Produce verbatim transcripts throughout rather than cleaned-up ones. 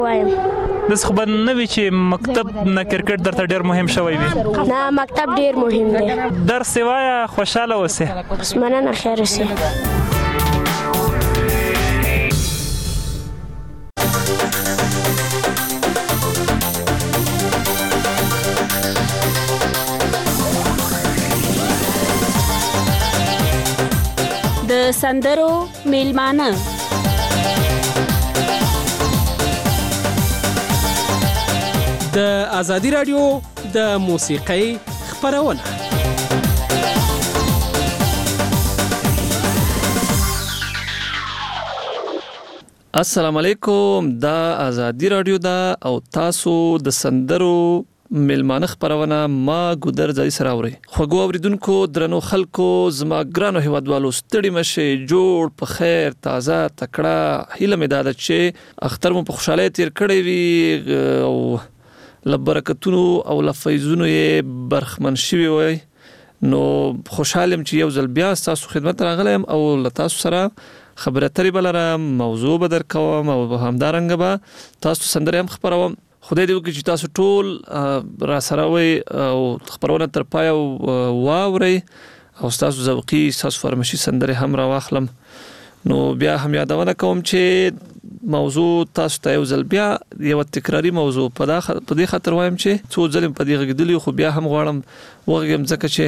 وایم داس خو به نه وي چې مکتب نه کرکټ درته ډېر مهم شوی وي؟ نه، مکتب ډېر مهم دی. درس یې وایه، خوشحاله اوسې. مننه، خیر اوسې. د سندرو میلمانه د ازادي رادیو د موسیقۍ خپرونه. السلام علیکم، دا ازادي رادیو دا او تاسو د سندرو میلمانه خپرونه ما ګودر ځای سره اوري. خوږو اوریدونکو، درنو خلکو، زما ګرانو هیوادوالو، ستړي مشه، جوړ په خیر، تازه تکړه. هیله مې دا ده چې اختر مو په خوشحالۍ تیر کړی وي او له برکتونو او له فیضونو یې برخمن شوي وي. نو خوشحال یم چې یو ځل بیا ستاسو خدمت راغلی یم او له تاسو سره خبرې اترې به لرم، موضوع به درکوم او همدارنګه به تاسو سندرې هم خپروم. خدای دې وکړي چې تاسو ټول را سره وئ او خپرونه تر پایه واورئ او ستاسو ذوقي، ستاسو فرمایشي سندرې هم راواخلم. نو بیا هم یادونه کوم چې موضوع تاسو ته یو ځل بیا یو تکراری موضوع په دې خاطر وایم چې څو ځل په دې غږیدلی، خو بیا هم غواړم وغږیم ځکه چې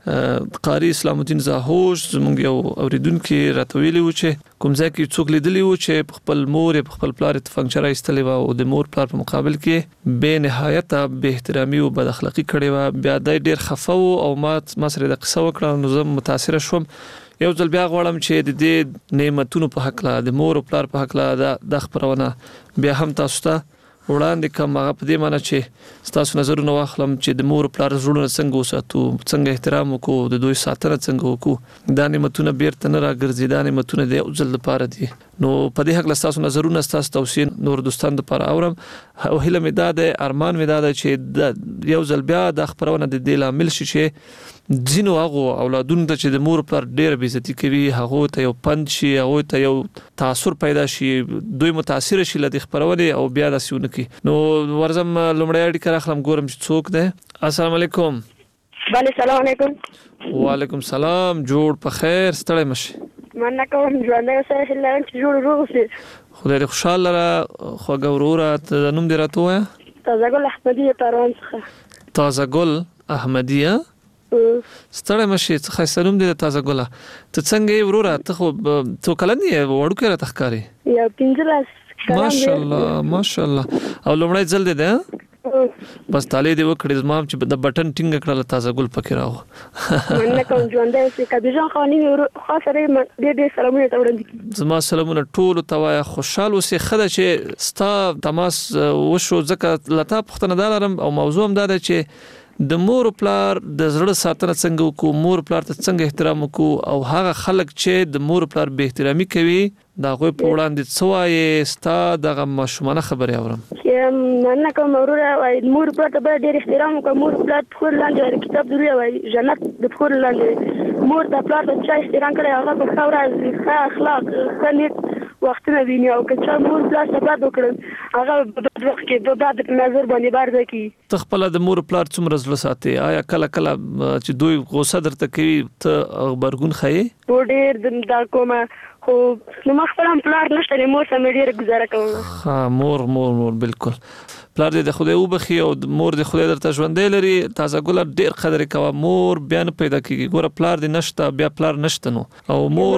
قاری اسلام الدین زاهوش زمونږ یو اوریدونکي راته ویلي و چې کوم ځای کې څوک لیدلی و چې په خپل مور یا په خپل پلار تفنګچره ایستلې وه او د مور پلار په مقابل کې بې نهایته بې احترامي او بد اخلاقي کړې وه. بیا دی ډېر خفه و او ما ما سره د قصه وکړه، نو زه متاثره شوم. یو ځل بیا غواړم چې د دې نعمتونو په هکله، د مور او پلار په هکله د خپرونه بیا هم تاسو ته وړاندې کوم. هغه په دې معنی چې ستاسو نظرونه واخلم چې د مور او پلار زړونه څنګه وساتو، څنګه احترام وکړو، د دوی ساتنه څنګه وکړو. دا نعمتونه بیرته نه راګرځي، دا نعمتونه د یو ځل لپاره دي. نو په دې هکله ستاسو نظرونه، ستاسو توصیې نور دوستانو لپاره اورم او هیله مې دا ده، ارمان مې دا ده چې یو ځل بیا دا خپرونه د دې لامل شي چې ځینو هغو اولادونو ته چې د مور پلار ډېره بې عزتي کوي، هغو ته یو پند شي، هغو ته یو تاثر پیدا شي، دوی متاثره شي له دې خپرونې او بیا داسې ونه کړي. نو ورځم لومړی اړیکه راخلم، ګورم چې څوک دی. السلام علیکم. بله، سلام علیکم. وعلیکم سلام، جوړ په خیر، ستړی مشي. مننه کوم، ژوندی اوسئ، هیله لرم چې جوړ روغ اوسئ. خدای دې خوشحال لره. خوږه وروره، نوم دې راته ووایه. تازه ګل احمدي پروان څخه. تازه ګل احمدي؟ ستړی مشي، څه ښایسته نوم دی د تازه ګله. ته څنګه یې وروره؟ ته خو څو کلن یې؟ وړوکی راته ښکاري. یو پنځلس کلن دی. ماشاءالله ماشاءالله. او لومړی ځل دی دی؟ بس طالع دې وکړې زما چې د بټن ټینګه کړله، تازه ګل پکې راغو. مننه کوم، ژوندی اوسئ. کبیرجان خاني مې خاص سره ډېر ډېر سلامونه ته وړاندې کړي. زما سلامونه ټولو ته وایه. خوشحال اوسې. ښه ده چې ستا تماس وشو، ځکه له تا پوښتنه دا لرم او موضوع هم دا ده چې د مور او پلار د زړه ساتنه څنګه وکړو، مور او پلار ته څنګه احترام وکړو، او هغه خلک چې د مور او پلار بې احترامي کوي د هغوی په وړاندې څه وایې؟ ستا دغه ماشومانه خبرې اورم. مننه کوم وروره. وایي مور او پلار ته باید ډېر احترام وکړه. مور او پلار پښو لاندې وایي کتاب ضروري وایي جنت د پښو لاندې. مور ته پلار ته چا احترام کړی، هغه په ښه ورځ ښه اخلاق ښه نیت وختونه ویني، او که چا مور پلار ته بد وکړل هغه په بد وخت کې په بد نظر باندې بارده کړي. ته خپله د مور پلار څومره زړه ساتې؟ آیا کله کله چې دوی غوسه درته کوي ته غبرګون ښیې؟ هو ډېر دا کومه، خو نو ما خپل هم پلار نشته دی، مور سره مې ډېره ګزاره کوم. ها مور مور مور بالکل. پلار دې د خدای وبخي او مور دې خدای درته ژوندی لري. تازه ګله ډېر قدر یې کوه. مور بیا نه پیدا کېږي. ګوره پلار دې نشته، بیا پلار نشته نو او مور.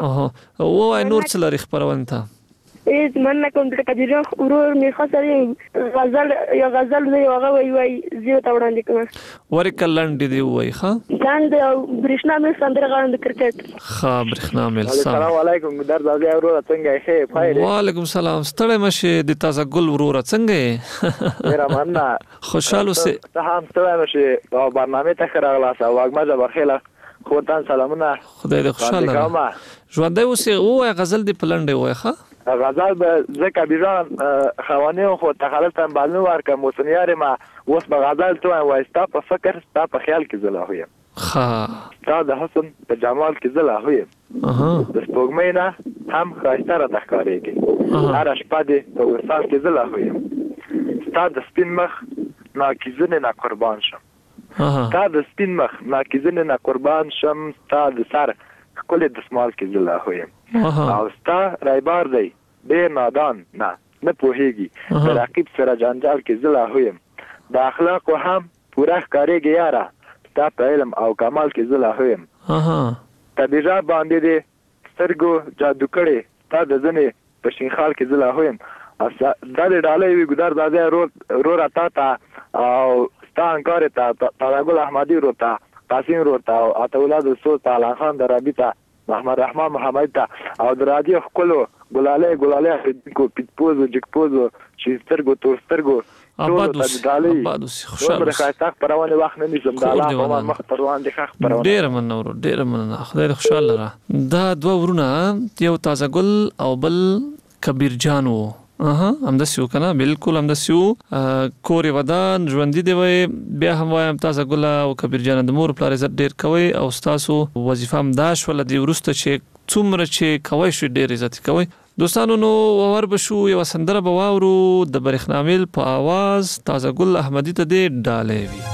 ووایه نور څه لري خپرونې ته؟ هیڅ مننه کوم. د کبیرجان ورور مې خاص سره غزل یا غزل دی، هغه وایي وایي زه ته وړاندې کوم. ورکه لنډې دې ووایي. ښه لنډ او برېښنا میل سندره غواړم د کرکټ. ښه برېښنا میل. السلام علیکم ګودر ځای وروره، څنګه یې؟ ښه پای. وعلیکم سلام. ستړی مشې د تازه ګل وروره، څنګه یې؟ ډېره مننه. خوشحال اوسې. ته هم ستړی مشې او برنامې ته ښه راغلاست او وږمه جبرخیله خو ته سلامونه. خدای دې خوشحاله لره. ژوندی اوسې. ووایه غزل دې په لنډې ووایه. ښه غزل به زه کبیرجان خوانې خو تخلص ته بل نه ورکړم، موسنیار ما اوس به غزل ته وایم وایي ستا په فکر ستا په خیال کې زه لا یم. ښه ستا د حسن په جمال کې زه لا یم. اها د سپوږمۍ نه هم ښایسته راته ښکارېږي. هره شپه دې په وصال کې زه لا خو یم، ستا د سپین مخ ناکیزنې نه قربان شم. ستا د سپین مخ ناکیزنې نه قربان شم، ستا د سر ښکلې دسمال کې زه لا خو یم. او ستا رایبار دی ډېر نادان نه نه پوهېږي، د رقیب سره جنجال کې زه لا خو یم. د اخلاقو هم پوره ښکارېږي یاره، ستا په علم او کمال کې زه لا خو یم. طبیعه باندې دې سترګو جادو کړې، ستا د زنې په شینخال کې زه لا خو یم. دا د ډالۍ وي ګدار دادی وروره تا ته او ستا انکارې ته تاراګل احمدي ورور ته، قاسم ورور ته او عطاولاد الصوت ته، علان خان درابي ته، محمد رحمان محمد ته او د راډیو ښکلو ګلالۍ ګلالۍ اخریدونکو پیټپوزو جګپوزو چې سترګو تور سترګو آباد اوسې آباد اوسې خوشحال اوسې ښایسته خپرونې وخت نه نیسم د الله په امان مخ پر وړاندې ښه خپرونه. ډېره مننه ورور، ډېره مننه، خدای دې خوشحاله لره. دا دوه ورونه یو تازه ګل او بل کبیر جان وو. اها همداسې وو که نه؟ بالکل همداسې وو. کور یې ودان ژوندي دی وی. بیا هم وایم تازه ګله او کبیر جان د مور پلار عزت ډېر کوئ او ستاسو وظیفه هم دا شوله دې وروسته چې څومره چې کوئ شئ ډېر عزت کوئ. دوستانو نو ور بشو یو سندره به واورو د برېښنامل په आवाज تازه ګل احمدي ته دې ډالۍ وي.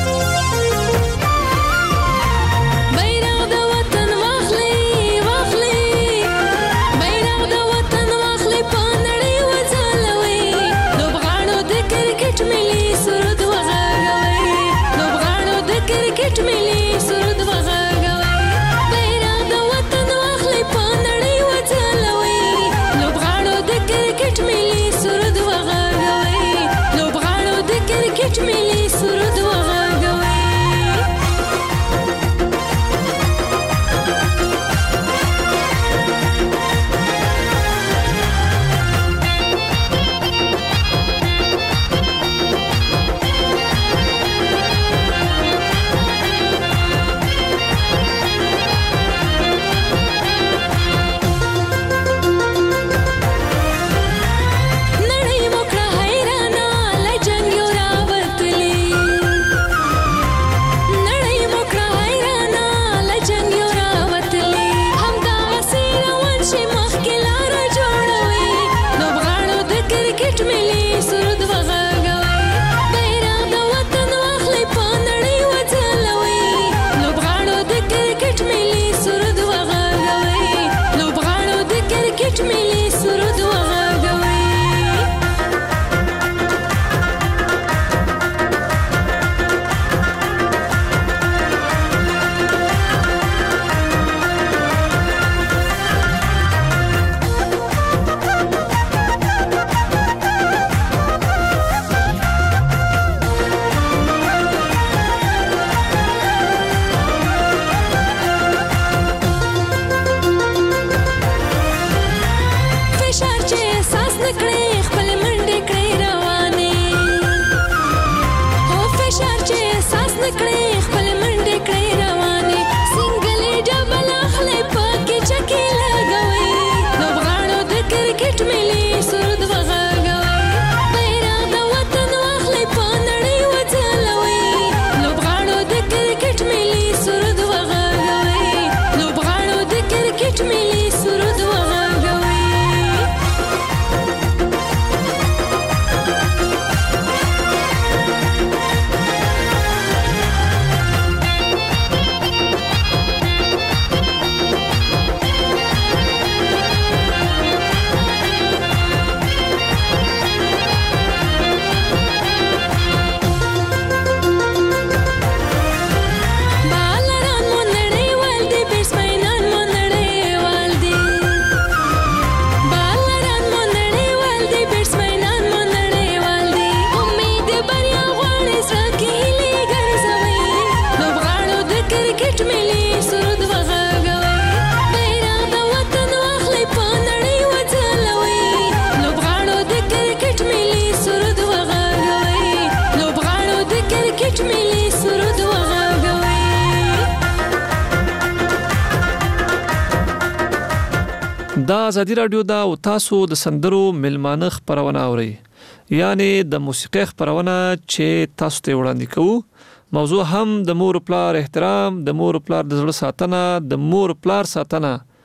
دا ازادي رادیو دا او تاسو د سندرو ملمانه خبرونه اورئ، یعنی د موسیقي خبرونه چې تاسو ته وړاندې کوو. موضوع هم د مور پلار احترام، د مور پلار د زړه ساتنه، د مور پلار ساتنه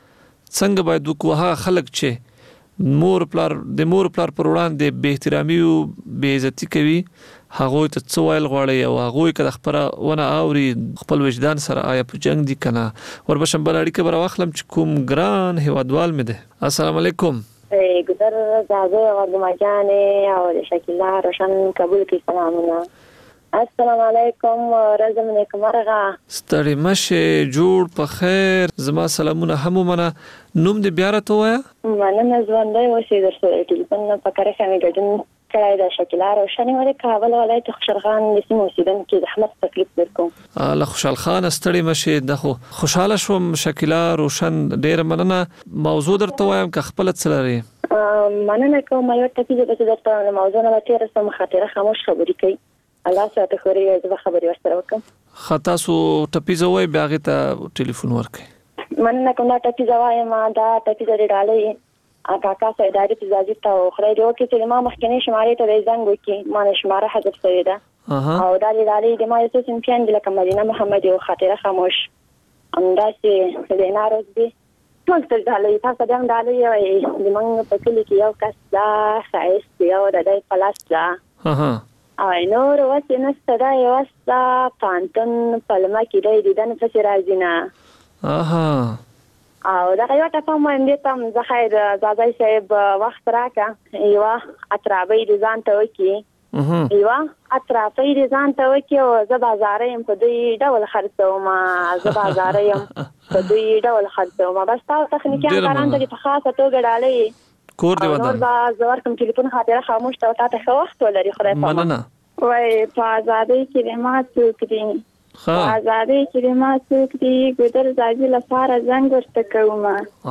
څنګه باید وکړو هغه خلک چې مور پلار د مور پلار پر وړاندې بې احترامي او بې عزتي کوي هغوی ته څه ویل غواړي او هغوی که د خپرونه اوري خپل وجدان سره آیا په جنګ دي که نه وربشم بله اړیکه به راواخلم چې کوم ګران هیوادوال مې دی. السلام علیکم. گذر زازه غرگما جانه او شکیلا روشن قبول کی سلامونه. السلام علیکم رزم نیکم مرغه. ستړي مشه جوړ په خیر زما سلامونه هم منه. نوم دې بیا راته ووایه. مننه ژوندی اوسې در سره ټلیفون په کار کې ګډون کړی د شکیلا روشن ولې کابل ولایت خوشحال د سیمې اوسیدونکي د احمد تکلیف درکوم. له خوشحال خان ستړي مشه د خو خوشاله شوم شکیلا روشن ډېر مننه. موضوع درته وایم که خپل څه لري؟ مننه کوم یو ټکی چې درته موضوع نه تیر سم خاطره خاموش خبرې کوي. الله ساته خوري زه خبرې ورسره وکم. خطا سو ټپیزه وای بیا غته ټلیفون ورکې. مننه کوم دا ټپیزه وای ما دا ټپیزه ډالې اکاکا سره دایره تزاجی ته خړې دی چې چې ما مخکنی شمارې ته زنګ وکي ما شماره حذف شوی ده او دا لري د ما یو څه سیمپیان د لکه مدینه محمد یو خاطره خاموش انداسې د ناروز دی ټول تر دالې تاسو دم دالې وي د موږ په کلی کې یو کس دا خایست یو د دې پلاس دا ها او نور وڅ نسته دا یو وستا پانتن پلمه کې دی دنه څه راځي نه اها او دا یو ټاپه مې دې تم زه خیر زادای صاحب وخت راکا یو اترابې د ځان ته وکی یو اترابې د ځان ته وکی او زه بازارې په دې ډول خرڅوم زه بازارې په دې ډول خرڅوم بس تاسو تخنیکي کاران ته په خاصه توګه ډالې کور دی ودان نو زه ورکم ټلیفون خاطر خاموش ته تاسو خو وخت ولري خدای په مننه وای په آزادۍ کې ما څوک دی ها آزادۍ چې ما څوک دی ګذر ځاجي لپاره زنګ ورته کوم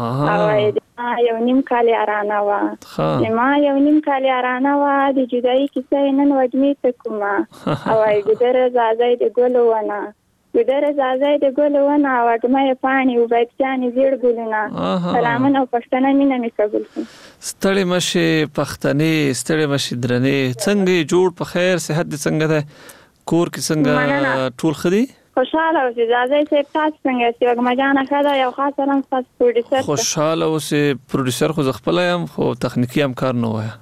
او یو نیم کال ارانه وا ما یو نیم کال ارانه وا د جدای کیسې نن وډمی ته کوم او ګذر ځاجي د ګلونه ګذر ځاجي د ګلونه وډمه پانی او بچانی زیړ ګلونه سلامونه او پښتنه مینه می قبول کړئ. ستړي مشه پښتنې ستړي مشه درنې څنګه جوړ په خیر صحت دې څنګه ده کور کې څنګه ټول خدي خوشاله اوسې ځای چې تاسو څنګه چې وګما جانا خدا یو خاص رنګ تاسو پروډوسر خوشاله اوسې پروډوسر خو خپل یم خو تخنیکی هم کار نه وای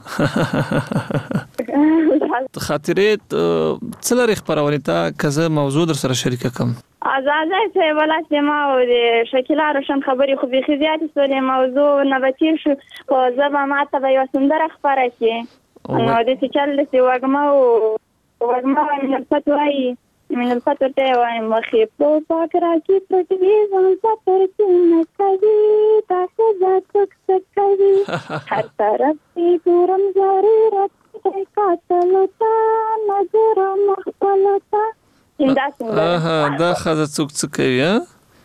خاطرې څه لري خبرونه تا کزه موضوع در سره شریک کوم ازازه چې ولا چې ما او د شکیلا روشن خبرې خو به خزيات سره موضوع نه بچی شو خو زما ماته به یو سندره خبره کې نو د څه چل چې وګما او وګما من الفتوی من الفتوی ته وایم مخې په پاک راکی پټوي ځان سفر کې کوي تاسو ځکه څه کوي هر طرف دې ګورم زاري راته کاتلتا نظر مخبلتا اها دا خزه څوک څه کوي ها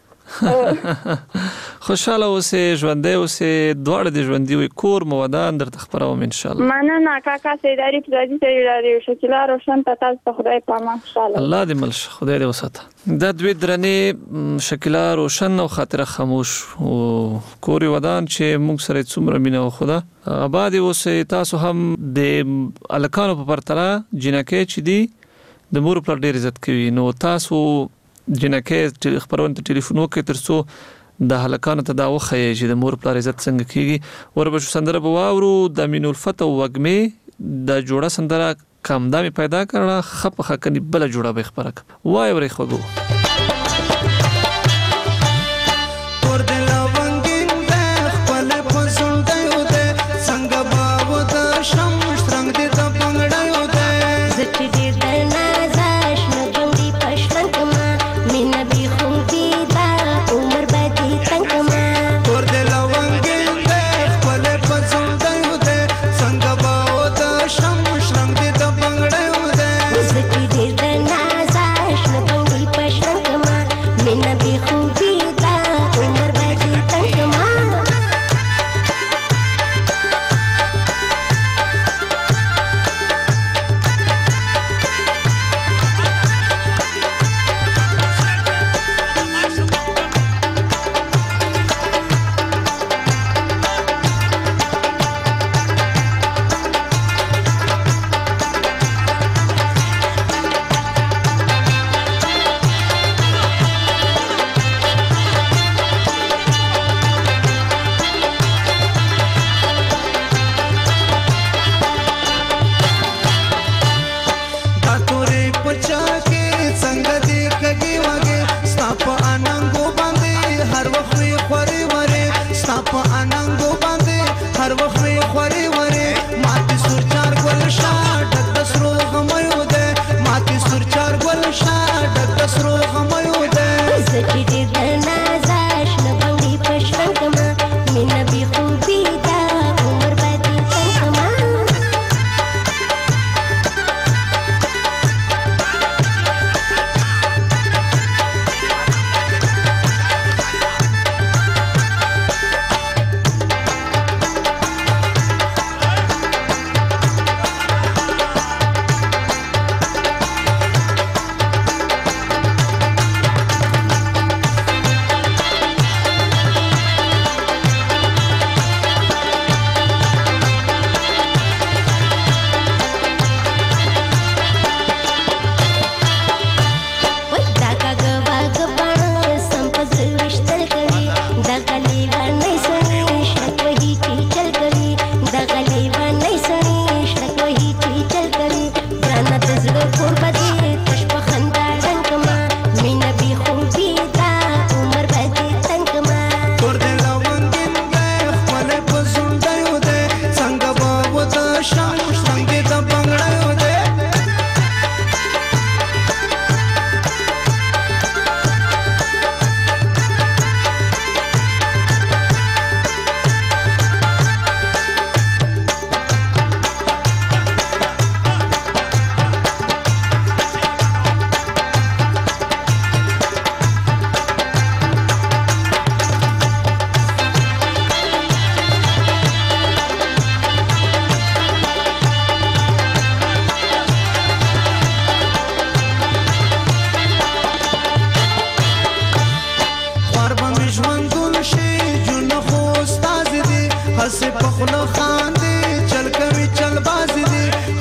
خوشاله اوسې ژوندې اوسې دواړه د ژوندې وي کور مو ودان درته خبروم ان شاء الله. مننه کاکا سیداری پزادي سیداری شکیلا روشن ته تاسو خدای پامان ان شاء الله. الله دې ملش خدای دې وساته. دا دوی درنې شکیلا روشن او خاطره خاموش او کور ودان چې موږ سره څومره مینه او خدا آباد اوسې تاسو هم د الکانو په پرتله جنکه چې دی د مور پر ډیر عزت کوي نو تاسو جنکه خبرونه ته ټلیفون وکړئ ترڅو د هلکانو ته دا وښیي چې د مور پلار عزت څنګه کیږي. وربشو سندره به واورو د امین الفتح وږمې د جوړه سندره کم دامي پیدا کړه خپ خکني بل جوړه به خبره وای ورې خوګو Pashna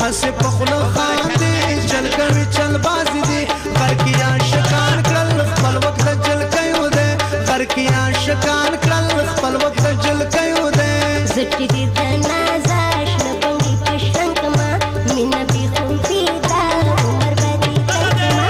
داسې په خوله خاندې چل کوي چل باز دي غرقیان شکان کړل خپل وخت د جلکیو دی غرقیان شکان کړل خپل وخت د جلکیو دی زټی دې د نازاش نه پنګي پښتن کما مینا بي خو پیدا عمر بدی کما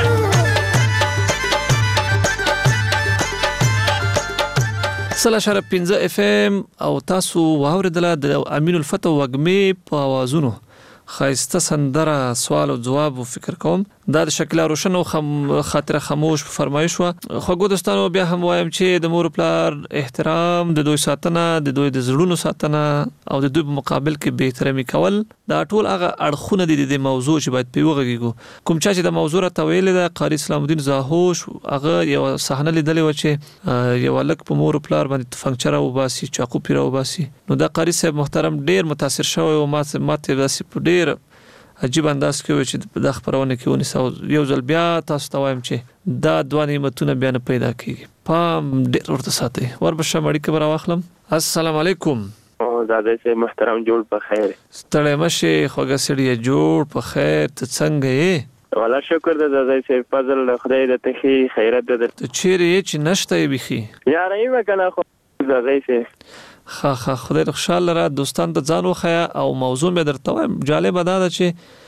سلا شرف پنځه اف ام او تاسو واوریدله د امین الفتح وګمې په اوازونو خایسته سندره سوال او جواب او فکر کوم دا د شکل روشن او خم خاطر خاموش په فرمایش و خو ګودستانو بیا هم وایم چې د مور پلار احترام د دوی ساتنه د دوی د زړونو ساتنه او د دوی په مقابل کې به احترامي کول دا ټول هغه اړخونه دي د موضوع چې باید په وګړو کوم چې د موضوع را تویل د قاری اسلام الدین زاهوش هغه یو صحنه لیدلې و چې یو لک په مور پلار باندې فنکچر او باسي چاقو پیرو باسي نو دا قاری صاحب محترم ډیر متاثر شوی او ماته ماته داسې په ډیر عجیب انداز کې و چې د خبرونه کې ونیسو یو ځل بیا تاسو ته وایم چې دا دوه نعمتونه بیا نه پیدا کیږي پام ډیر ورته ساتي وربشه مړی کبر واخلم السلام علیکم او زاده سي محترم جوړ په خیر ستړی مشه خوګه سړی جوړ په خیر ته څنګه یې والا شکر د زاده سي فضل خدای د تخي خیرت د ته چیرې چې نشته بيخي یار ایمه کنه خو زاده سي خا خا خدای خوشاله را دوستان ته ځان وخیا او موضوع مې درته وایم جالب ده چې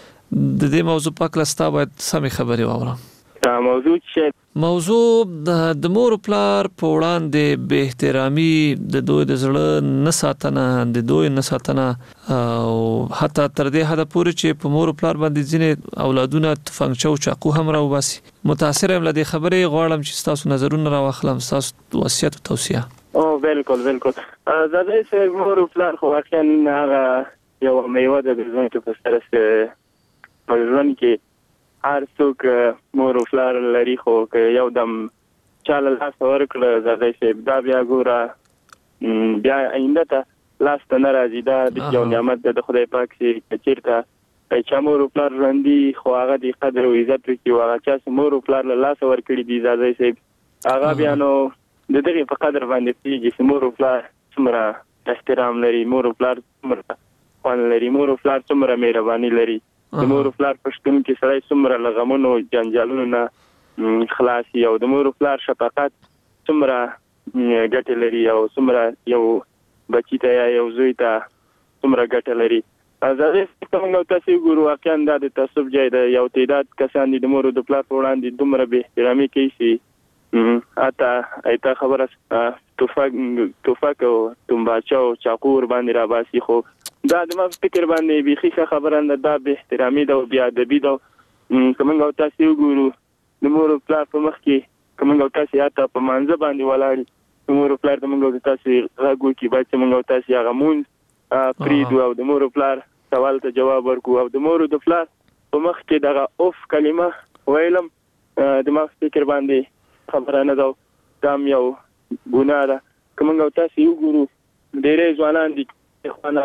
د دې موضوع په اړه ستاسو باید سمې خبرې واورم دا موضوع چې موضوع د مور پلار په وړاندې به احترامي د دوی د زړه نه ساتنه د دوی نه ساتنه او حتی تر دې حد پورې چې په مور پلار باندې ځینې اولادونه فنکچو چاقو هم راوباسي متاثر یم له دې خبرې غواړم چې تاسو نظرونه راوخلم تاسو وصیت او توصیه او بالکل بالکل زاده سي مور پلار خو واقعا هغه یو میوه د ژوند په سر سره په ژوند کې هر څوک مور پلار لري خو یو دم چاله لاس ورکړه زاده سي دا بیا ګوره بیا آینده ته لاس ته ناراضي دا د یو نعمت د خدای پاک سي چیرته چې مور پلار ژوندۍ خو هغه د قدر او عزت کوي هغه چې مور پلار لاس ورکړي دي زاده سي هغه بیا نو د دغه په قدر باندې پیږي چې مور او پلار څومره احترام لري مور او پلار څومره خوان لري مور او پلار څومره مهرباني لري د مور او پلار پښتون کې سړی څومره لغمونو جنجالونو نه خلاصي او د مور او پلار شفقت څومره ګټه لري او څومره یو بچی ته یا یو زوی ته څومره ګټه لري زه څنګه تاسو ګورو واقعا د تعصب ځای د یو تعداد کسان د مور او د پلار وړاندې دومره به احترامي کوي اته ایته خبره توفاق توفاق او تنباچو چاقور باندې را باسي خو دا د ما فکر باندې بيخي خبره نه دا به احترامي دا بیا ادبي دا کومه تاسو ګورو د مور پلار په مخ کې کومه تاسو اته په منځ باندې ولاړ د مور پلار د موږ تاسو راغو کې باید موږ تاسو هغه مون پریدو او د مور پلار سوال ته جواب ورکو او د مور د پلار په مخ کې دغه اوف کلمه ویلم د ما فکر باندې خبره نه دا دام یو ګناه ده کومه تاسو یو ګورو ډېرې ځوانان دي خو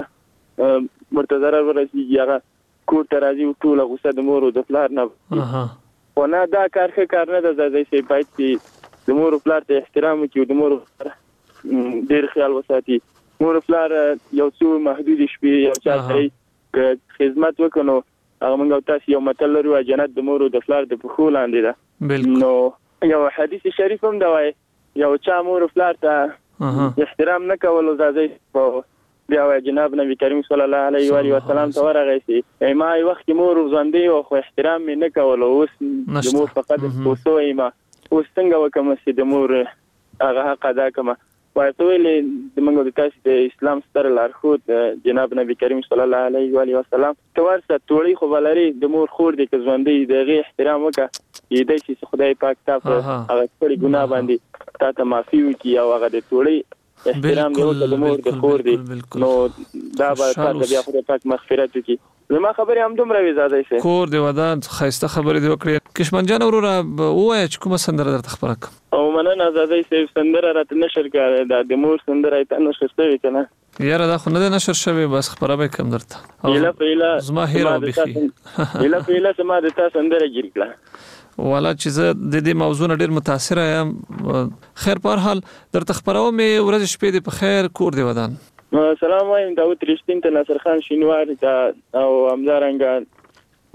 مرتضی ورسیږي هغه کوټ راځي ټول غوسه د مور او د پلار نه خو نه دا کار ښه کار نه ده زده چې باید چې د مور او پلار ته احترام وکړي د مور ډېر خیال وساتي مور او پلار یو څو محدود شپې یو چا سره خدمت وکړو هغه موږ تاسو یو متل لرو جنت د مور او د پلار د پخو لاندې ده نو یو حدیث شریف هم دا وایي یو چا مور او پلار ته احترام نه کول زده بیا جناب نبی کریم صلی الله علیه و آله و سلام ته ورغی سي ما یو وخت مور ژوندۍ او خو احترام مې نه کول اوس د مور فقط اوسوي ما اوس څنګه وکم چې د مور هغه حق ادا کما وایي ته ویلې د موږ د تاسو د اسلام ستر لارښود جناب نبی کریم صلی الله علیه و آله و سلام ته ورسره توړي خو بلري د مور خور د ژوندۍ دغه احترام وکړه دې چې خدای پاک تاسو هغه کړي ګناه باندې تاسو معافي وکړي او هغه د توړي احترام دی او د مور د خور دی نو دا به تاسو بیا خدای پاک مغفرت وکړي زما خبرې هم دومره وی زاده شي کور دی ودان خاصه خبرې دی وکړي کشمن جان وروره وای چې کومه سندره درته خبره کوم او مننه زاده شي سندره راته نشر کړه د مور سندره ته نشر شوی کنه یاره دا خو نه نشر شوی بس خبره به کم درته اله پیله زما هیرو بخي اله پیله سما د تاسو سندره ګیر کړه والا چې زه د دې موضوع ډېر متاثر یم خیر په هر حال درته خبرو مې ورځ شپې دې په خیر کور دی ودان سلام وایم داوود رښتین ته ناصر خان شینوار دا او همدارنګه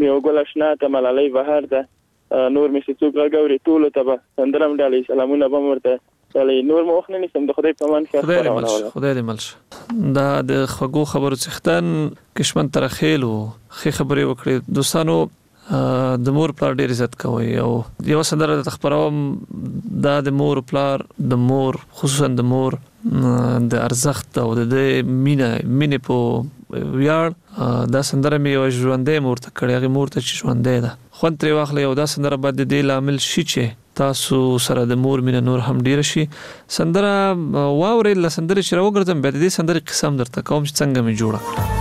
یو ګل اشنا ته ملالۍ بهر ده نور مې چې څوک غږوري ټولو ته به سندره هم ډالۍ سلامونه به م ورته ډالۍ نور مې وخت نه نیسم د خدای په امان ښه خدای دې خپرونه مل شه وله. خدای دې مل شه. دا د خوږو خبرو څښتن کشمن ترخیل و ښې خبرې وکړې. دوستانو د مور پلار ډېر عزت کوئ او یو سندره د خبروم دا د مور پلار د مور خصوصا د مور د ارزښت او د مینه مینې په ویاړ دا سندره مې یو ژوندۍ مور ته کړې هغه مور ته چې ژوندۍ ده خوند ترې واخلئ او دا سندره باید د دې لامل شي چې تاسو سره د مور مینه نور هم ډیره شي. سندره واورئ له سندرې چې راوګرځم بیا د دې سندرې قصه هم درته کوم چې څنګه مې جوړه کړه.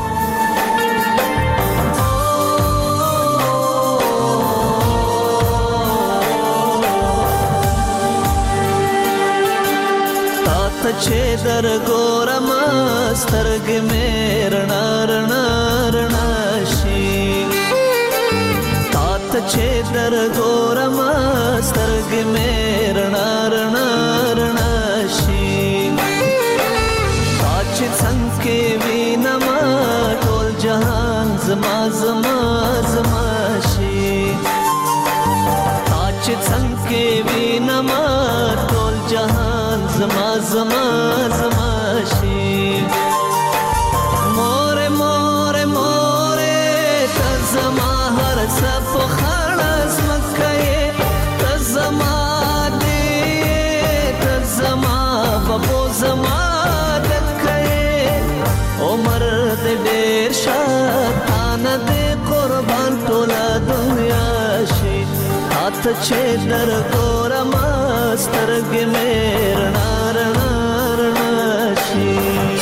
چې در ګورم سترګې مې رڼا رڼا رڼا شي تا ته چې در ګورم سترګې مې رڼا رڼا رڼا شي تا چې څنګه وینم ټول جهان زما زما زما شي تا چې څنګه وینم ټول جهان زما زما زما شي مور مور مور ته زما هر څه په خړس مکه ته زما دې ته زما بابو زما دکه عمر دې ډېر شاتان دې قربان ټوله دنیا شي هات چې در ګورم سترګې مې رڼا رڼا رڼا شي.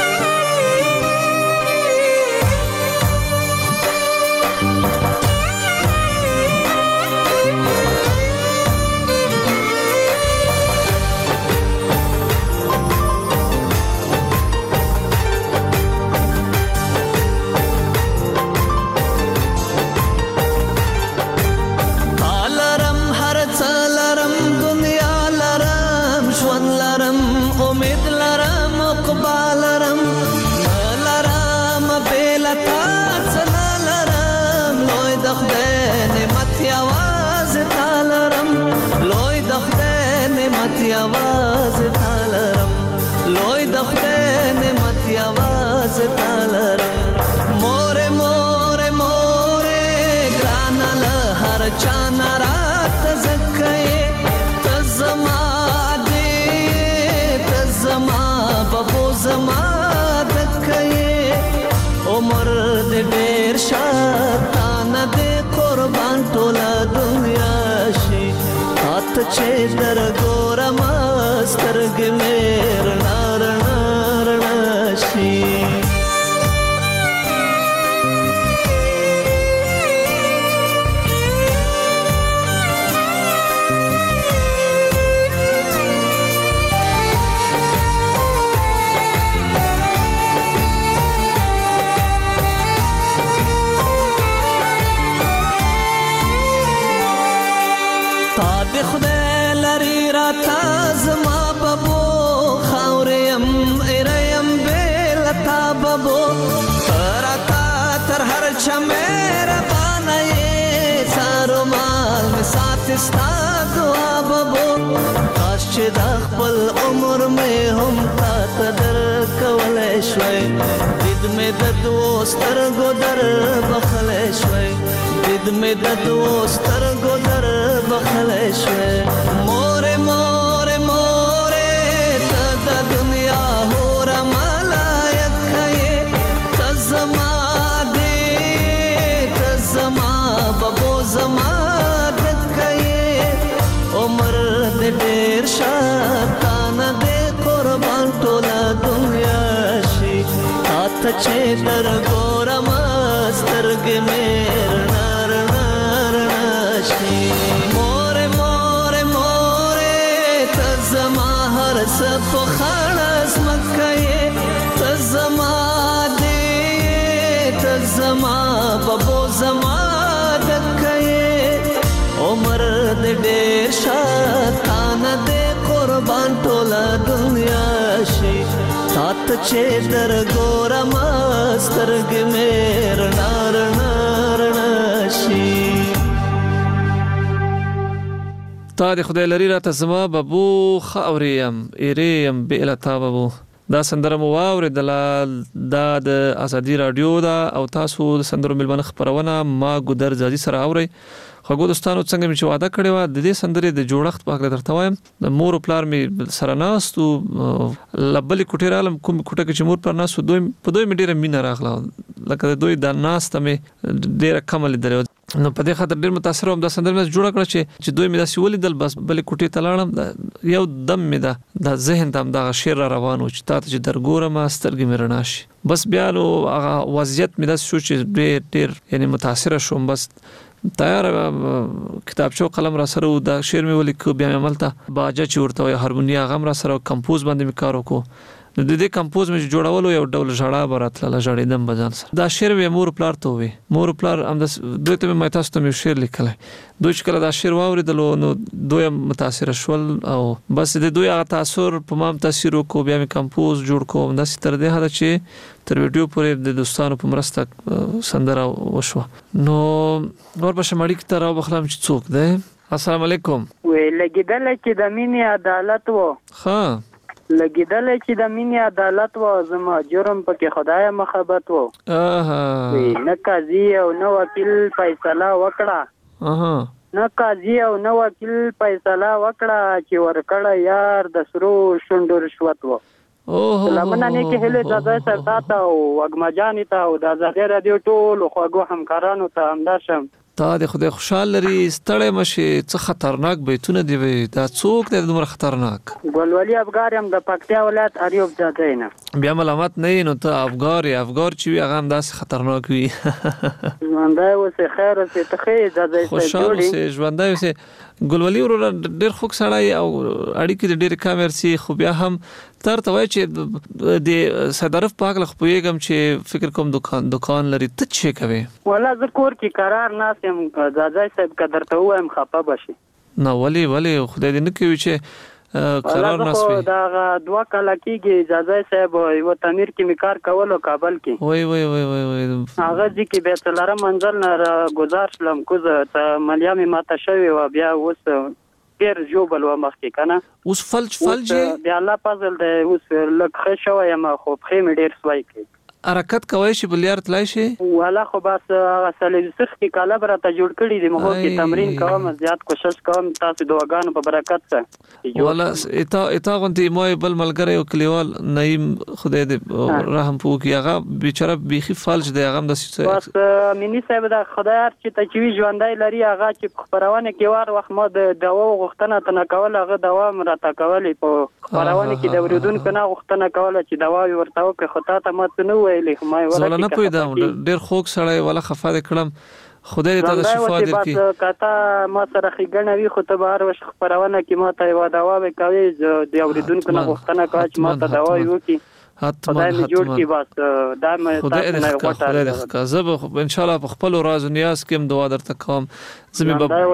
आवाज तालरम लोई दखते ने मत आवाज तालरम मोरे मोरे मोरे ग्रानल हर चाना रात जक्के तजमा दे तजमा बबो जमा दक्के उमर दे बेर शातान दे कुर्बान टोला दुनिया शी हाथ چې در ګورم سترګې مې رڼا رڼا رڼا شي. خدای لري را تازما بابو خاوریم ایریم بیل تا بابو راتا تر هر چمیر بانای سارو مال می سات استا دعا بابو کاش چې د خپل عمر مې هم تا تدر کولای شوي دید مې د دوستر ګدر بخلای شوي دید مې د دوستر ګدر بخلای شوي مور مور مور ته د دنیا هور ملایک کړي ته زما دې ته زما بابو زما دکې عمر دې ډېر شاتان دې قربان ټوله دنیا شي هات چې در ګورم سترګې مې رڼا رڼا رڼا شي مور مور مور ته زما هر څه په خړس مکه ته زما دې ته زما بابو زما دکې عمر دې ډېر شاتان دې قربان ټوله دنیا شي تات چې در ګورم سترګې مې رڼا رڼا رڼا تا د خدای لري راته زما بابو خاوریم ایریم بلا تا بابو دا سندره مو واورېدله دا د ازادي رادیو دا او تاسو د سندرو ملمنه خبرونه ما ګودر ځاځي سره اورئ خو دوستانو څنګه مې چې وعده کړې و د دې سندرې د جوړښت په اړه درته وایم د مور او پلار مې سره ناست او لبلې کوټې رالم کوم کوټه کې چې مور پر ناست دوی په دوی مې ډېره مینه راغله لکه دوی د ناست مې ډېره کم لیدل نو په دې خاطر ډېر متاثر وم دا سندره مې جوړه کړه چې چې دوی مې داسې ولیدل بس بلې کوټې ته لاړم یو دم مې دا د ذهن ته همدغه شعر را روان و چې تا ته چې درګورم سترګې مې رڼا شي بس بیا نو هغه وضعیت مې داسې شو چې ډېر ډېر یعنې متاثره شوم بس تیار کتابچو قلم را سره دا شعر مې ولیکو بیا مې عملته باجه چې ورته وایي هارموني هغه هم را سره کمپوز باندې مې کار وکړو نو د دې کمپوز مې جوړولو یو ډول ژړا به راتله ژړېدم به ځان سره دا شعر مې مور پلار ته ووی مور پلار همداسې دوی ته مې تاسو ته مې شعر لیکلی دوی چې کله دا شعر واورېدلو نو دوی هم متاثره شول او بس د دوی هغه تاثر په ما هم تاثیر وکړو بیا مې کمپوز جوړ کړو همداسې تر دې حده چې تر ویډیو پورې د دوستانو په مرسته سندره وشوه نو ورپسې مړیک ته راوبخلم چې څوک دی السلام علیکم وی لګېدلی چې د مینې عدالت و ښه لګېدلی چې د مینې عدالت و زما جرم پکې خدای محبت و وی نه قاضي او نه وکیل فیصله وکړه نه قاضي او نه وکیل فیصله وکړه چې ورکړه یار د سرو شونډو رشوت و لمنه نه کې هله د ځای سره تاسو او وګما جانې ته او د ازادي رادیو ټول خوږو همکارانو ته همداشم تا د خدای خوشحال لري ستړی مشي څه خطرناک بیتونه دی وي دا څوک دی دومره خطرناک ګلولي افغار هم د پکتیا ولایت اریوب ځای نه بیا ملامت نه نو ته افغار یې افغار چې وي هغه هم داسې خطرناک وي ژوندی اوسې خیر اوسې ته ښې د ځای خوشحال اوسې ژوندی اوسې ګلولي وروره ډېر خوږ سړی او اړیکې د ډېرې کمې رسي خو بیا هم تر ته وایي چې د صدرف پاک له خپویږم چې فکر کوم دکان دکان لري ته څه کوي ولا زه کور کې قرار ناست یم ځاځی صاحب که درته ووایم خفه به شي نه ولې ولې خدای دې نه کوي چې قرار ناست وي دا دوه کاله کېږي ځاځی صاحب یوه تعمیر کې مې کار کولو کابل کې وای وای وای وای وای هغه ځای کې بیا څلورم منزل نه ګزار شلم کوزه ته ملیا مې ماته شوې وه بیا اوس ډېر ژوبل وه مخکې که نه اوس فلج فلج بیا الله فضل دی اوس لږ ښه شوی یم خو پښې مې ډېر سوی کوي حرکت کوی شي بل یار تلای شي والا خو بس هغه سلیسخ کې کاله براته جوړ کړی دی مخو کې تمرین کوم زیات کوشش کوم تاسو دعاګانو په برکت سره والا اتا اتا غونتی مې بل ملګری او کلیوال نعیم خدای دې رحم پوکي هغه بیچاره بيخي فالج دی هغه د بس مینی صاحب دا خدای چې تچوي ژوندای لري هغه چې خبرونه کې وار وخت ما د دوا غوښتنه تنه کول هغه دوا مراته کولې په خبرونه کې د ورودونکو نه غوښتنه کوله چې دوا ورته وکړه خو تا ته ماته نه زه نه پوهېدم ډېر خوږ سړی ولا خفه دې کړم خدای دې ته د شفا درکړي بس کته ما سره ښېګڼه وي خو ته به هر وخت خپرونه کې ما ته یوه دوا به کوې د اورېدونکو نه غوښتنه کوه چې ما ته دوا یې وکړي خدای مې جوړ کړي بس دا مې خدای دې ښه زه به انشاءالله په خپلو راز و نیاز کې هم دعا درته کوم زه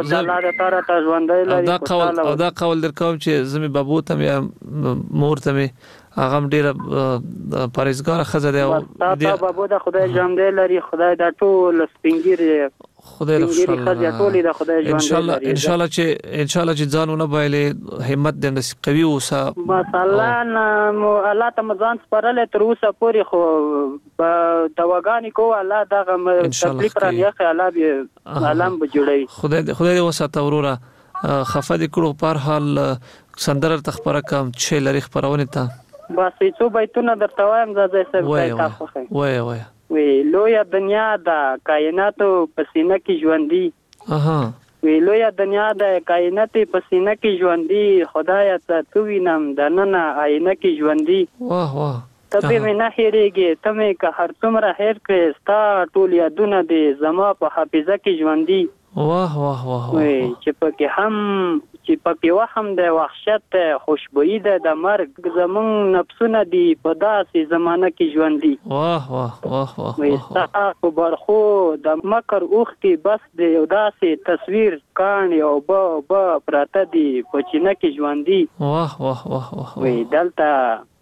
مې او دا قول در کوم چې زه مې بابو ته مې یا مور ته مې هغه هم ډېره پرهیزګاره ښځه دی تا ته بابو د خدای ژوندی لري خدای دا ټول سپین ږیرې خدای له خوشحاله انشاءالله چې انشاءالله چې ځان ونه بایلې همت دې همداسې قوي اوسه مثلا الله ته مې ځان سپارلی تر اوسه پورې خو دواګانې کوو الله دغه تکلیف رانیخي الله به عالم به جوړوي خدای دې وساته وروره خفه دې کړو په هر حال سندره ته خپره کړم چې لري خپرونې ته بس څو بیتونه درته وایم ځاځی صاحب وایه وایه وایه وی لویه دنیا د کائناتو په سینه کې ژوندي اها وی لویه دنیا د کائناتو په سینه کې ژوندي خدای ته تو وینم د نن آینه کې ژوندي واه واه ته به مې نه هېرېږي ته مې که هر څومره هېر کړې ستا ټول یادونه دې زما په حافظه کې ژوندي واه واه واه وی چې پکې هم چې پکې وهم د وحشت خوشبویي ده د مرګ زمونږ نفسونه دي په داسې زمانه کې ژوندي واه واه واه واه وی ستا په برخو د مکر اوښتې بس د یو داسې تصویر کاڼې او به به پراته دي په چینه کې ژوندي واه واه واه واه وی دلته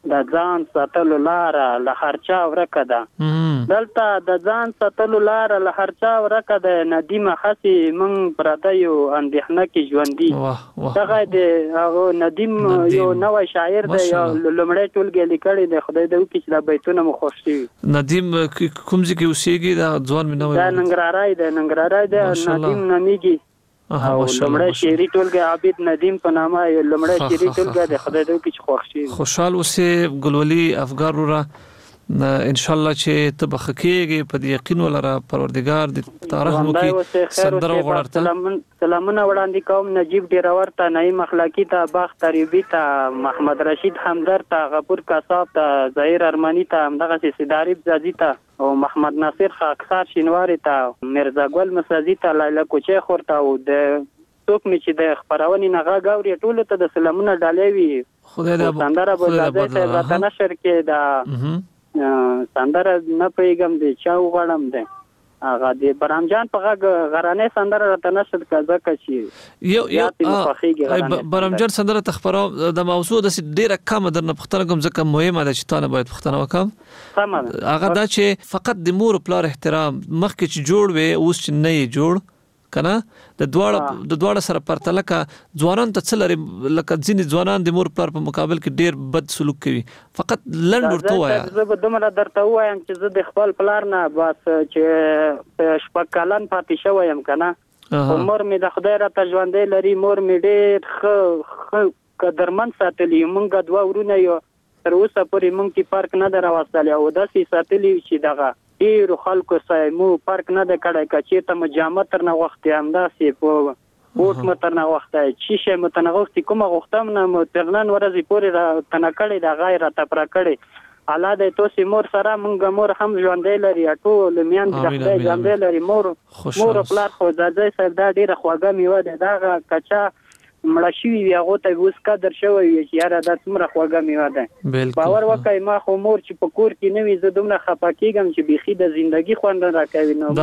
د ځان ساتلو لاره له هر چا ورکه ده دلته د ځان ساتلو لاره له هر چا ورکه ده ندیمه هسې موږ پردیو اندېښنه کې ژوندي دغه د هغه ندیم یو نوی شاعر دی یو لومړی ټولګی لیکلی دی خدای دې وکړي چې دا بیتونه مو خوښ شوي ندیم کوم ځای کې اوسېږي دا ځوان مې نوی دا ننګرهاری دی ننګرهاری دی ندیم نومیږي او لومړی شعري ټولګی عابد ندیم په نامه یو لومړی شعري ټولګی دی خدای دې وکړي چې خوښ شي خوشحال اوسې ګلولي افګار وروره ان شاء الله چې ته به ښه کېږې په دې یقین ولره پروردګار دې تا رحم وکړي سندره وغواړه ته سلامونه وړاندې کوم نجیب ډیرور ته نعیم اخلاقي ته باغ طریبي ته محمد رشید همدرد ته غفور قصاب ته ظهیر ارماني ته همدغسې سیداریب زادي ته او محمد ناصر خاکسار شینواری ته مرزا ګل مسازي ته لیلا کوچی خور ته او د څوک مې چې د خپرونې نه غږ اوري ټولو ته د سلامونه ډالۍ وي خدای دې سندره به ځای صاحب راته نشر کې دا سندره نه پوهېږم د چا وغواړم دی هغه د برام جان په غږ غرانې سندره راته نشر کړه ځکه چې یو یو برام جان سندره ته خپروم د موضوع داسې ډېره کمه درنه پوښتنه کوم ځکه مهمه ده چې تا نه باید پوښتنه وکړم هغه دا چې فقط د مور پلار احترام مخکې چې جوړ وي اوس چې نه یې جوړ کنه د دواړه د دواړه سره پرتله کا ځوانان ته څه لري لکه ځینې ځوانان د مور پلار په مقابل کې ډېر بد سلوک کوي فقط لنډ ورته ووایه زه به دومره درته ووایم چې زه د خپل پلار نه بس چې شپږ کلن پاتې شوی یم که نه خو مور مې د خدای راته ژوندی لري مور مې ډېر ښه ښه قدرمند ساتلي مونږ دوه ورونه یو تر اوسه پورې مونږ کې فرق نه ده راوستلی او داسې ساتلي چې دغه ډېرو خلکو سره مو فرق نه ده کړی که چېرته مو جامه تر نه غوښتې همداسې په بوټ مو تر نه غوښتی چې شی مو تر نه غوښتې کومه غوښتم نه مو تر نن ورځې پورې را تنه کړې ده هغه یې راته پوره کړې الله دی توسې مور سره مونږ مور هم ژوندی لري ټول میندې د خدای ژوندی لري مور مور او پلار خو ځاځی صاحب دا ډېره خوږه میوه ده دا هغه که چا مړه شوي وي هغو ته اوس قدر شوی وي چې یاره دا څومره خوږه میوه ده باور وکړئ ما خو مور چې په کور کې نه وي زه دومره خفه کېږم چې بیخي د زندګي خوند نه راکوي نو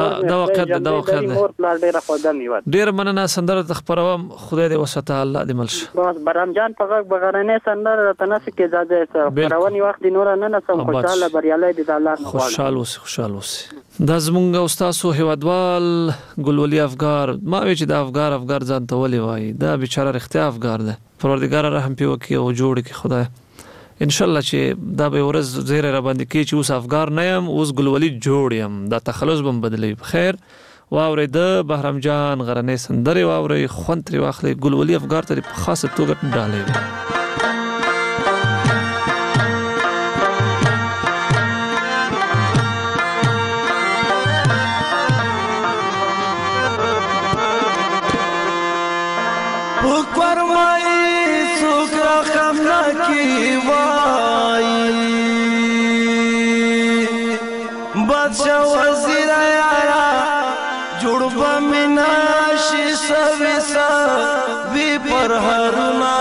مور پلار ډېره خوږه میوه ده ډېره مننه سندره ته خپروم خدای دې وساته الله دې مل شه بس برام جان په غږ به غرنۍ سندره راته نه سې کېدا دی خپرونې وخت دې نوره نه نسم خوشحاله بریالی دې د الله نه غواړم خوشحال اوسې خوشحال اوسې دا زمونږ او ستاسو هیوادوال ګلولي افګار ما وی چې دا افګار افګار ځان ته ولې وایي دا بیچاره رښتیا افګار ده پروردګار رحم پې وکړي او جوړ کړي خدای انشاءالله چې دا به ورځ زیری را باندې کړي چې اوس افګار نه یم اوس ګلولي جوړ یم دا تخلص به م بدلوي په خیر واورئ د بهرام جان غرنۍ سندرې واورئ خوند ترې واخلئ ګلولي افګار ته په خاصه توګه ډالۍ وي बादशाह वजीर यारा जुड़बा मिना शीशा विसा भी पर हरुना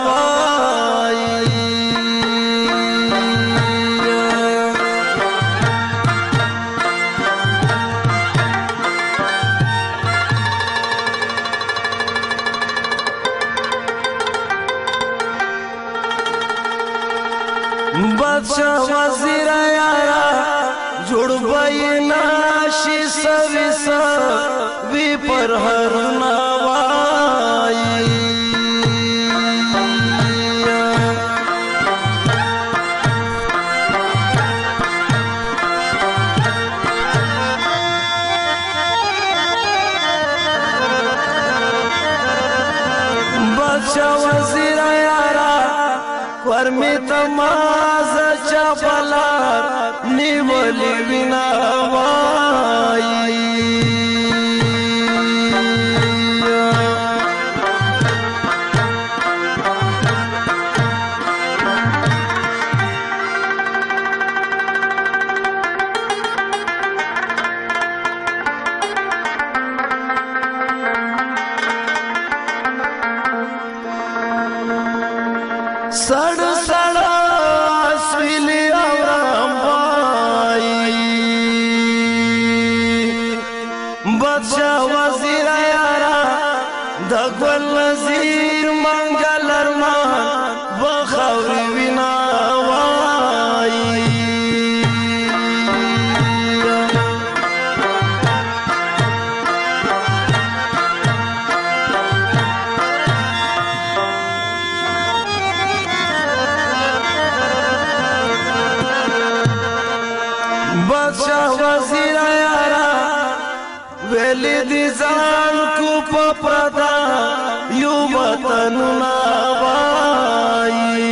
बादशाह वजीर यारा जुड़बाई नाशी सविसा भी पर हर नवाई बादशाह वजीर यारा वर्मी तमाज चपलार निवली विनावाई सड़ सड़ा स्विली बादशाह वजीर यारा दगवल नजीर मंगल अरमान बखौरी विनावा عزیزان کو پپردا یو وطننا وای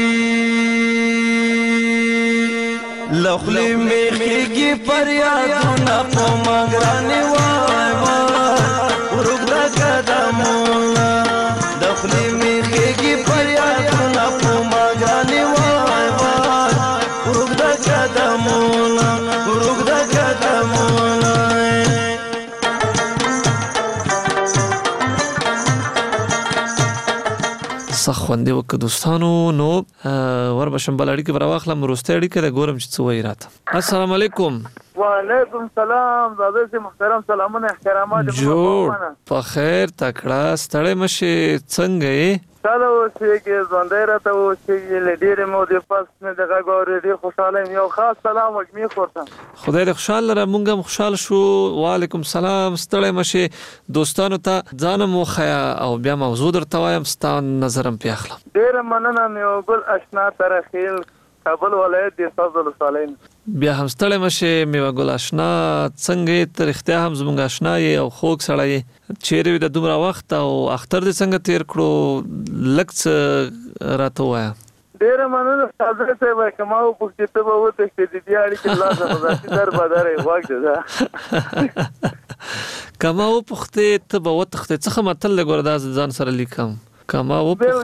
لخلی میخیگی فریادونا پو مگرانی وای وای ورگ دا قدمونا لخلی میخیگی فریادونا پو مگرانی وای وای ورگ دا قدمونا ورگ دا قدمونا سخوندې وک دوستانو نو ور بشم بل اړیکه براواخلم وروسته اړیکه د ګورم چې څه وایي راته السلام علیکم وعلیکم السلام زاده سي محترم سلامونه احترامات جوړ په خیر تکړه ستړی مشه څنګه یې چلو چې کې ځوندې راته و چې لډېرې مو د پاس نه دغه ګورې ډېر خوشاله یم یو خاص سلام وکمي خورته خدای دې خوشاله لره مونږ هم خوشاله شو وعلیکم السلام ستړی مشه دوستانو ته ځانم وخیا او بیا موضوع درته وایم ستا نظرم پې اخلم ډېره مننه مې یو ګل اشنا ترخیل کابل ولایت د فضل صالحین بیا هم ستړی مشه میوه ګل آشنا څنګه تر اختیا هم زموږ آشنا یې او خوږ سړی چیرې وي د دومره وخت او اختر دې څنګه تیر کړو لږ څه راته ووایه ډېره مننه حضرت صاحب که ما وپوښتې ته به وتښتې د دې اړیکې لازم ذاتي در بدر یې غوږ دی ده که ما وپوښتې ته به وتښتې څه متل دی ګوره دا ځان سره لیکم که ما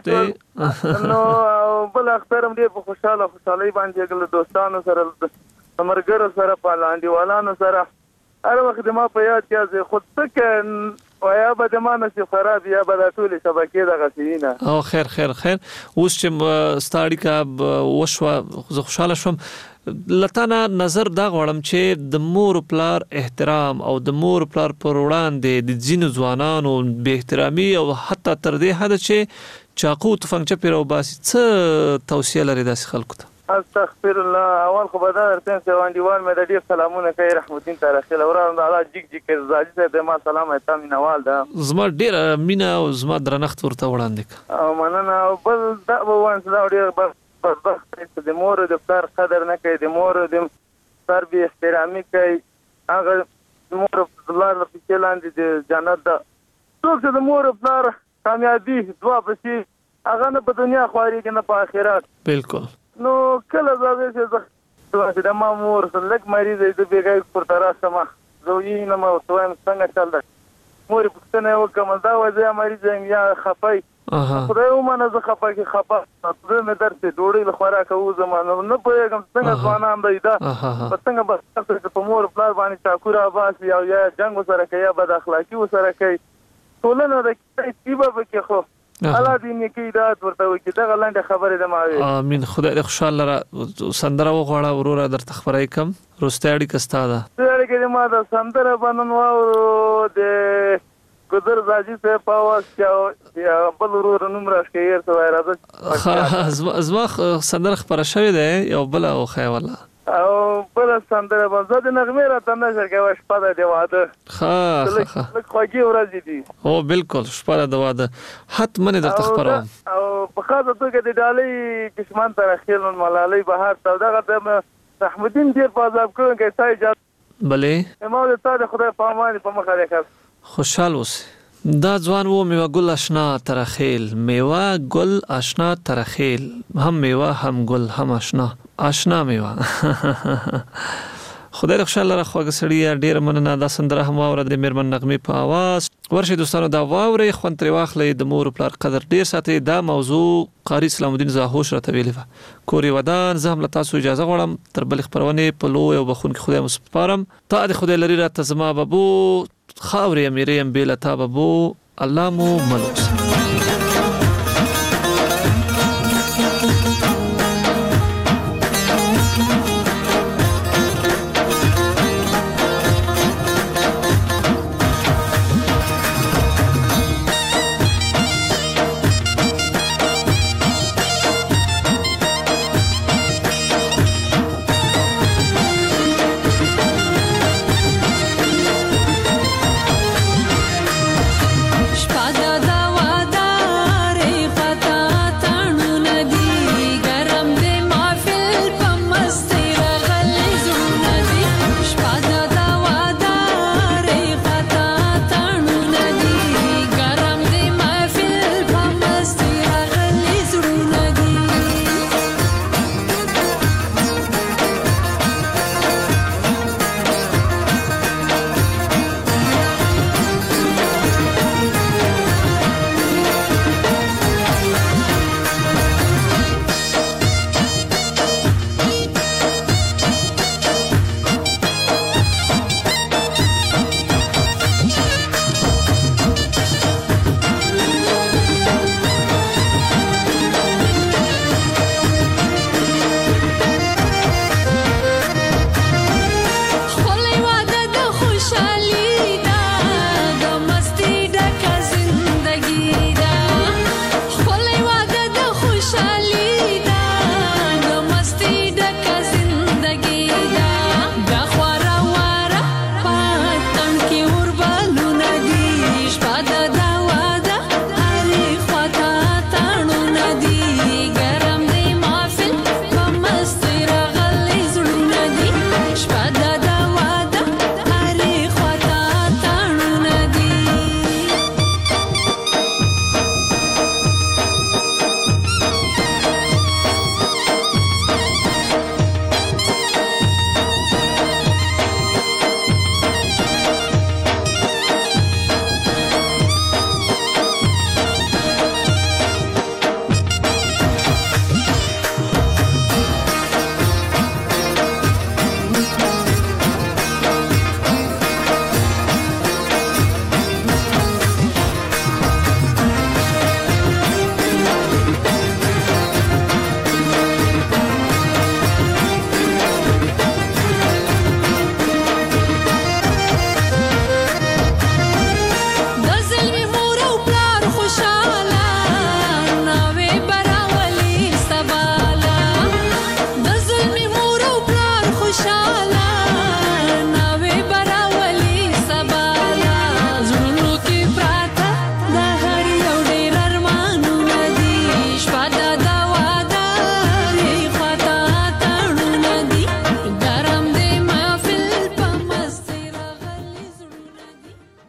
وپوښتې نو بل اختر هم ډېر په خوشحاله خوشحالۍ باندې له دوستانو سره د ملګرو سره په لاندېوالانو سره هر وخت د ما په یاد کې خو څه یا به د ما نصیب خراب یا به دا ټولې شبکې دغسې وي نه او خیر خیر خیر اوس چې ستا اړیکه وشوه زه خوشحاله شوم له تا نه نظر دا غواړم چې د مور پلار احترام او د مور پلار پر وړاندې د ځینو ځوانانو بې احترامي او حتی تر دې حده چې چاقو تفنګچه پرې راوباسي څه توصیه لري داسې خلکو ته استغفر الله اول خو به دا درته وایم چې انډیوال مې د ډېر سلامونه کوي رحمتالدین تارخیل وراره د الله جګ جګ کوي زاجي صاحب د ما سلام ایتا مینوال ده زما ډېره مینه او زما درنښت ورته وړاندې کړه او مننه او بل دا به وایم چې دا ډېر بدبخت دی چې د مور د پلار قدر نه کوي د مور د پلار بې احترامي کوي هغه د مور پلار د پښې لاندې د جنت ده څوک چې د مور پلار کامیابي دعا پسې هغه نه په دنیا خوارېږي نه په آخرت بالکل نو کله زه چې د ما مور لږ مریض دی زه بېګا ورته راشم زه وینم او ورته وایم څنګه چل ده مور یې پوښتنه یې وکړم دا وایي زه یا مریض یم یا خفه خدای ومنه زه خفه کې خفه زه مې درد دی ډوډۍ له خوراکه وځم نه پوهېږم څنګه ځوانان دی دا په څنګه به په مور پلار باندې چاقو راباسي او یا جنګ ورسره کوي یا بد اخلاقي ورسره کوي ټولنه د کیسې به پکې خو الله دې نیکي هدایت ورته وکړي دغه لنډه خبرې د ما وې امین خدای دې خوشحاله لره سندره وغواړه وروره درته خبره یې کم وروستۍ اړیکه ستا ده وروستۍ اړیکه د ما د سندره به نن واورو د ګودر زاجي صاحب په اواز کې یا بل ورور نوم راښکي هېر سوی راځه زما سندره خپره شوې ده یو بله وښیه والله او بله سندره به زه د نغمې راته نشر کوه شپه ده د واده ښه ښه لږ خوږې ورځې دي هو بالکل شپه ده د واده حتما یې درته خپروم او په خاصه توګه د ډالۍ کشمان ترخیل ملالۍ بهار ته دغه د رحمالدین ډېر په عذاب کوونکی ستا اجازه بلې ما د تا د خدای په امان په مخه دی کس خوشحال اوسې دا ځوان و میوه ګل آشنا ترخیل میوه ګل آشنا ترخیل هم میوه هم ګل هم آشنا آشنا میوه خدای دې خوشحاله لره خوږه سړیه ډېره مننه دا سندره هم واوره د مېرمن نغمې په اواز ورشئ دوستانو دا واورئ خوند ترې واخلئ د مور پلار قدر ډېر ساتئ دا موضوع قاري اسلام الدین زاهوش راته ویلې وه کور یې ودان زه هم له تاسو اجازه غواړم تر بلې خپرونې په لوی او بخونکي خدای مو سپارم تا دې خدای لري راته زما ببو خاورې امیرې یم بې له تا ببو الله مو مل اوسه